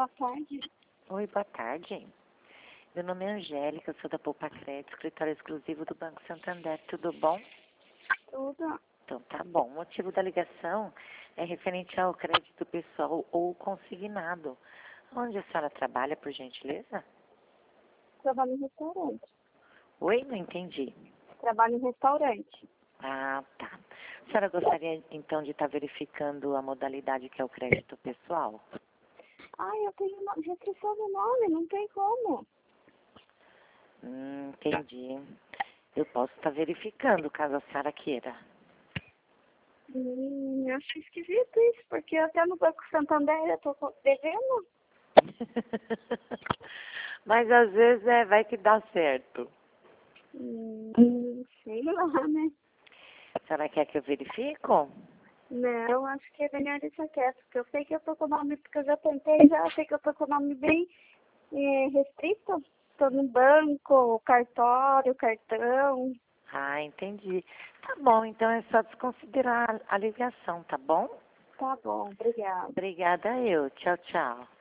Boa tarde. Oi, boa tarde. Meu nome é Angélica, sou da Poupa Crédito, escritório exclusivo do Banco Santander. Tudo bom? Tudo. Então tá bom. O motivo da ligação é referente ao crédito pessoal ou consignado. Onde a senhora trabalha, por gentileza? Trabalho em restaurante. Oi, não entendi. Trabalho em restaurante. Ah, tá. A senhora gostaria então de estar verificando a modalidade que é o crédito pessoal? Ai, eu tenho restrição de nome, não tem como. Entendi. Eu posso estar verificando, caso a senhora queira. Acho esquisito isso, porque até no Banco Santander eu tô devendo. Mas às vezes vai que dá certo. Sei lá, né? A senhora quer que eu verifico? Não, acho que é melhor deixar quieto, porque eu sei que eu tô com o nome, porque eu já tentei, já sei que eu tô com o nome bem restrito. Tô no banco, cartório, cartão. Ah, entendi. Tá bom, então é só desconsiderar a ligação, tá bom? Tá bom, obrigada. Obrigada eu. Tchau, tchau.